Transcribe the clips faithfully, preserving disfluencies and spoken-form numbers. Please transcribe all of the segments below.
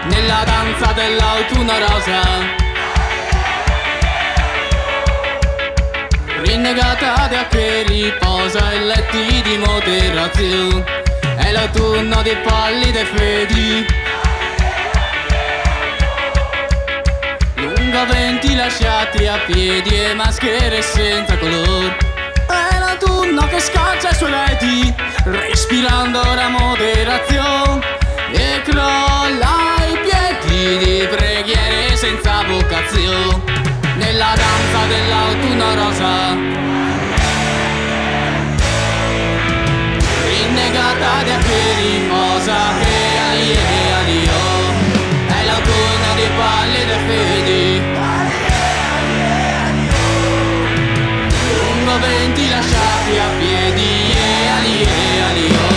nella danza dell'autunno rosa, rinnegata da che riposa in letti di moderazione, è l'autunno di pallide fedi, lungoventi lasciati a piedi e maschere senza color, è l'autunno che scaccia i suoi letti, respirando la moderazione, e crolla i piedi di preghiere senza vocazione, nella danza dell'autunno rosa, rinnegata da che riposa, e ali e alio, è l'autunno di pallide fedi, lungoventi lasciati a piedi, e ali e alio.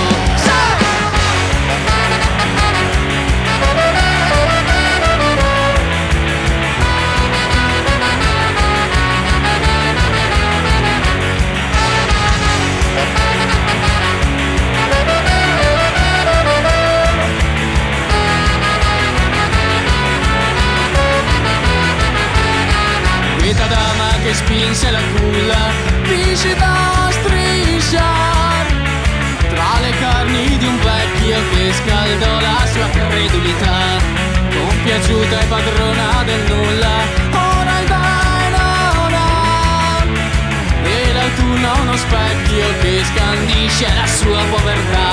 Questa dama che spinse la culla, viscida a strisciar tra le carni di un vecchio che scaldò la sua credulità, compiaciuta e padrona del nulla, ora il bene non ha, e l'autunno uno specchio che scandisce la sua povertà.